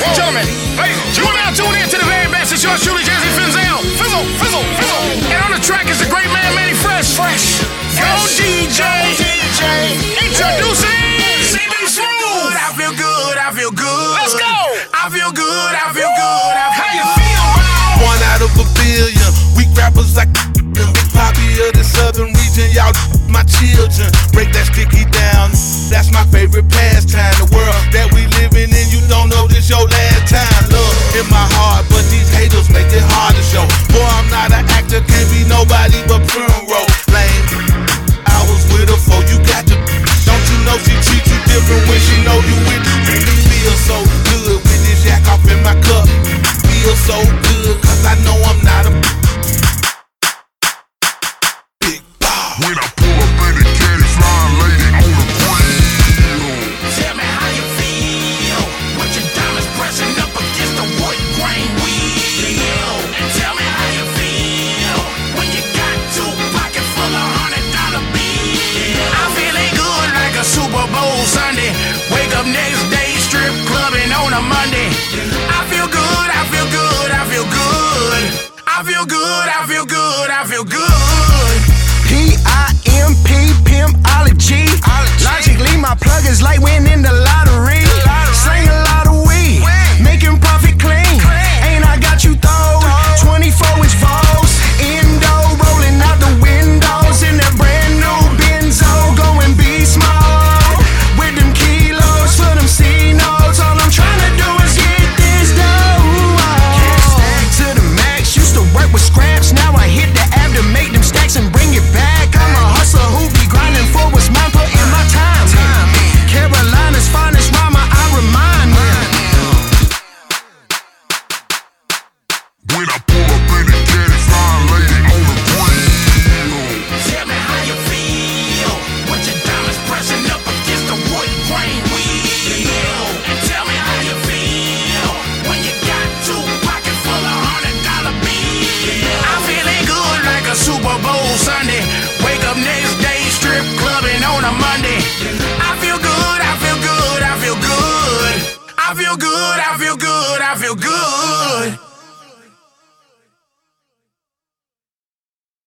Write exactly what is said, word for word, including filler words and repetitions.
ladies and gentlemen, ladies, you are now tuned in to the very best. It's yours truly, Jazzy Finzel. Fizzle, fizzle, fizzle. And on the track is the great man, Manny Fresh. Fresh. Yo, D J. D J. Introducing C B Smooth. I feel good, I feel good. Let's go. I feel good, I feel good. I How you feel, bro? One out of a billion. Weak rappers like Big Poppy of the southern region. Y'all my children. Break that sticky down. That's my favorite pastime. The world that we living in, you don't know this your last time. Love in my heart, but these haters make it hard to show. Boy, I'm not an actor, can't be nobody but Primrose. Lame, I was with her for you got to. Don't you know she treat you different when she know you with you? It feels so good with this yak off in my cup. Feel so good, cause I know I'm not a big ball. When I pull up in the caddy, flying lady on the grill. Tell me how you feel with your diamonds pressing up against the wood grain wheel. And tell me how you feel when you got two pockets full of hundred dollar bills. I'm feeling good like a Super Bowl Sunday. Wake up next day, strip clubbing on a Monday. I feel good, I feel good, I feel good. I feel good, I feel good, I feel good. P I M P, Pimpology. Logically, my plug is like winning the